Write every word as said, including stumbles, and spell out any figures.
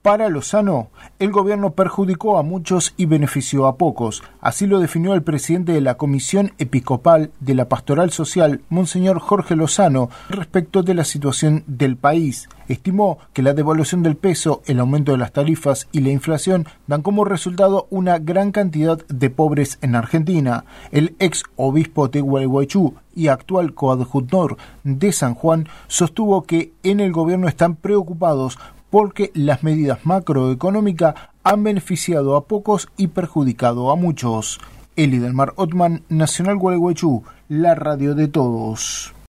Para Lozano, el gobierno perjudicó a muchos y benefició a pocos. Así lo definió el presidente de la Comisión Episcopal de la Pastoral Social, Monseñor Jorge Lozano, respecto de la situación del país. Estimó que la devaluación del peso, el aumento de las tarifas y la inflación dan como resultado una gran cantidad de pobres en Argentina. El ex obispo de Gualeguaychú y actual coadjutor de San Juan sostuvo que en el gobierno están preocupados porque las medidas macroeconómicas han beneficiado a pocos y perjudicado a muchos. Eli Delmar Ottman, Nacional Gualeguaychú, la radio de todos.